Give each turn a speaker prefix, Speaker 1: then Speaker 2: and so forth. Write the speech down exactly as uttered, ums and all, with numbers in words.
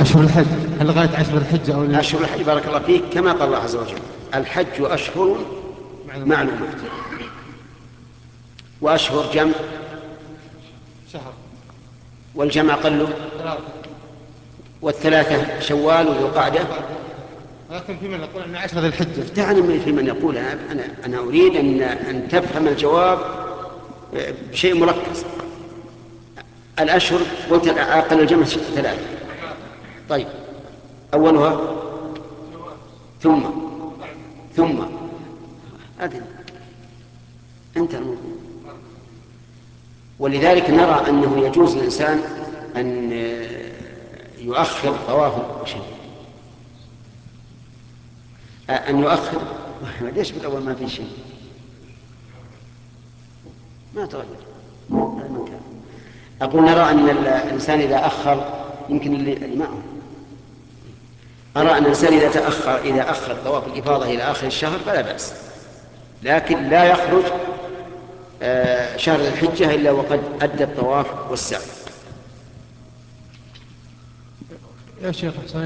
Speaker 1: أشهر الحج هل لغاية عشر الحجة أو لا؟
Speaker 2: أشهر الحج بارك الله فيك كما قال الله عز وجل الحج أشهر معلومات، وأشهر جمع
Speaker 1: شهر،
Speaker 2: والجمع قل، والثلاثة شوال وذو قعدة.
Speaker 1: لكن في من يقول أن عشر ذي الحجة.
Speaker 2: دعني في من يقول. أنا, أنا أريد أن, أن تفهم الجواب بشيء مركز. الأشهر قلت أقل الجمع ثلاثة. طيب أولها ثم ثم أدنى انتهى الموضوع. ولذلك نرى أنه يجوز للإنسان أن يؤخر طواف أن يؤخر ليش بالأول ما في شيء ما تغير هذا المكان. أقول نرى أن الإنسان إذا أخر يمكن اللي معه أرى أن الإنسان إذا تأخر إذا أخر طواف الإفاضة إلى آخر الشهر فلا بأس، لكن لا يخرج شهر الحجة إلا وقد أدى الطواف والسعي.
Speaker 1: يا شيخ